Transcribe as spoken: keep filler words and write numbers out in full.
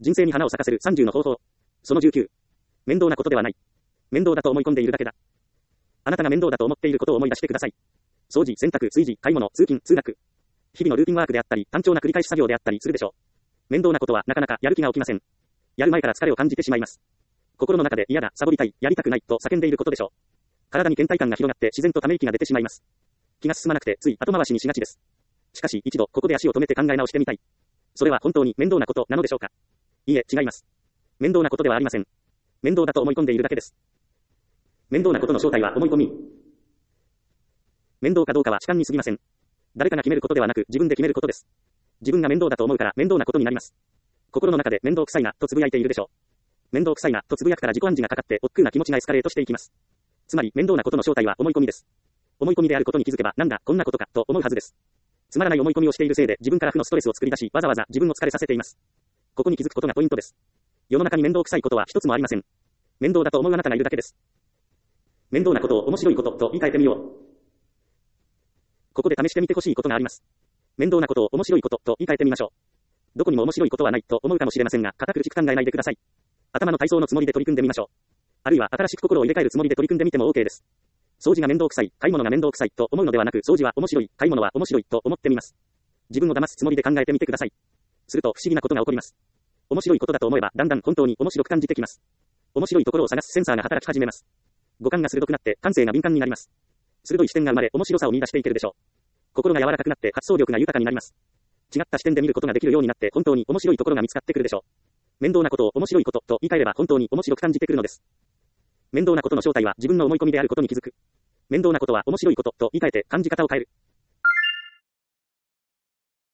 人生に花を咲かせるさんじゅうの方法。そのじゅうきゅう。面倒なことではない。面倒だと思い込んでいるだけだ。あなたが面倒だと思っていることを思い出してください。掃除、洗濯、炊事、買い物、通勤、通学。日々のルーティンワークであったり、単調な繰り返し作業であったりするでしょう。面倒なことはなかなかやる気が起きません。やる前から疲れを感じてしまいます。心の中で嫌だ、サボりたい、やりたくないと叫んでいることでしょう。体に倦怠感が広がって自然とため息が出てしまいます。気が進まなくてつい後回しにしがちです。しかし一度ここで足を止めて考え直してみたい。それは本当に面倒なことなのでしょうか。いいえ、違います。面倒なことではありません。面倒だと思い込んでいるだけです。面倒なことの正体は思い込み。面倒かどうかは主観に過ぎません。誰かが決めることではなく自分で決めることです。自分が面倒だと思うから面倒なことになります。心の中で面倒くさいなとつぶやいているでしょう。面倒くさいなとつぶやくから自己暗示がかかって億劫な気持ちがエスカレートしていきます。つまり面倒なことの正体は思い込みです。思い込みであることに気づけばなんだこんなことかと思うはずです。つまらない思い込みをしているせいで自分から負のストレスを作り出しわざわざ自分を疲れさせています。ここに気づくことがポイントです。世の中に面倒くさいことは一つもありません。面倒だと思うあなたがいるだけです。面倒なことを面白いことと言い換えてみよう。ここで試してみてほしいことがあります。面倒なことを面白いことと言い換えてみましょう。どこにも面白いことはないと思うかもしれませんが、堅苦しく考えないでください。頭の体操のつもりで取り組んでみましょう。あるいは新しく心を入れ替えるつもりで取り組んでみても OK です。掃除が面倒くさい、買い物が面倒くさいと思うのではなく、掃除は面白い、買い物は面白いと思ってみます。自分を騙すつもりで考えてみてください。すると不思議なことが起こります。面白いことだと思えばだんだん本当に面白く感じてきます。面白いところを探すセンサーが働き始めます。五感が鋭くなって感性が敏感になります。鋭い視点が生まれ面白さを見出していけるでしょう。心が柔らかくなって発想力が豊かになります。違った視点で見ることができるようになって本当に面白いところが見つかってくるでしょう。面倒なことを面白いことと言い換えれば本当に面白く感じてくるのです。面倒なことの正体は自分の思い込みであることに気づく。面倒なことは面白いことと言い換えて感じ方を変える。